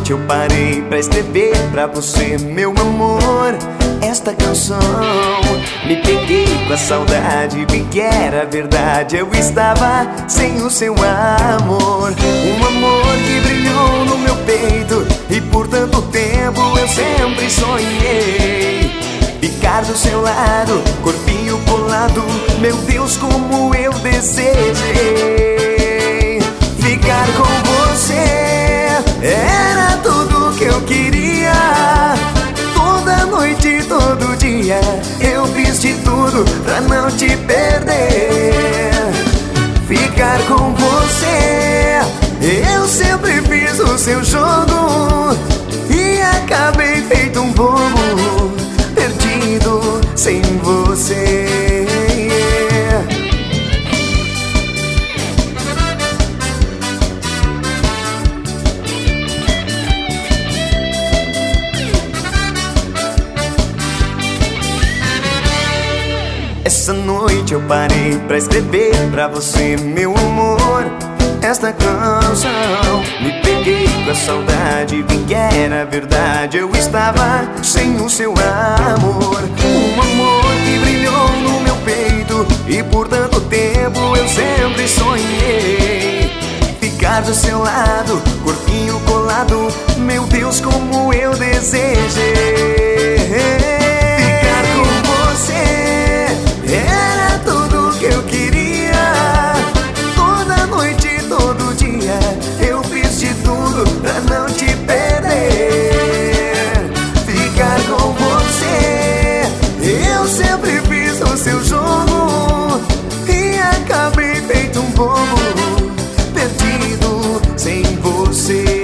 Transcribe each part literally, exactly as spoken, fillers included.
noite eu parei pra escrever pra você, meu amor, esta canção. Me peguei com a saudade, vi que era verdade, eu estava sem o seu amor. Um amor que brilhou no meu peito e por tanto tempo eu sempre sonhei ficar do seu lado, corpinho colado, meu Deus, como eu desejei. Ficar com você era tudo que eu queria. Toda noite, todo dia, eu fiz de tudo pra não te perder. Ficar com você, eu sempre fiz o seu jogo e acabei feito um bobo, perdido sem você. Essa noite eu parei pra escrever pra você, meu amor, esta canção. Me peguei com a saudade, vi que era verdade, eu estava sem o seu amor. Um amor que brilhou no meu peito e por tanto tempo eu sempre sonhei ficar do seu lado, corpinho colado, meu Deus, como eu desejei. Ficar com você era tudo que eu queria. Toda noite, todo dia, eu fiz de tudo pra não te perder. Ficar com você, eu sempre fiz o seu jogo e acabei feito um bobo, perdido sem você.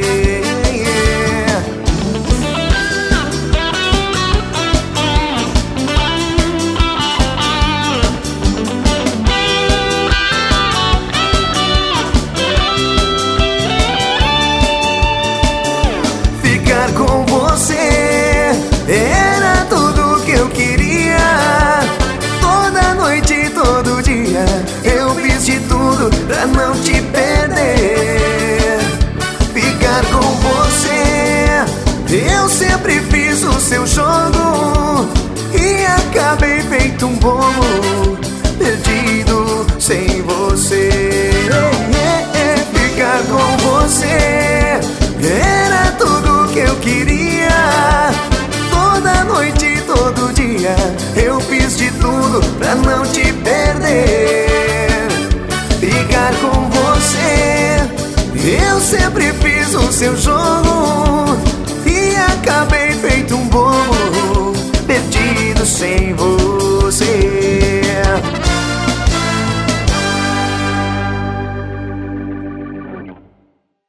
Com você era tudo que eu queria. Toda noite, todo dia, eu fiz de tudo pra não te perder. Ficar com você, eu sempre fiz o seu jogo e acabei feito um bobo, perdido sem você. Ficar com você era tudo que eu queria. Toda noite, todo dia, eu fiz de tudo pra não te perder. Ficar com você, eu sempre fiz o seu jogo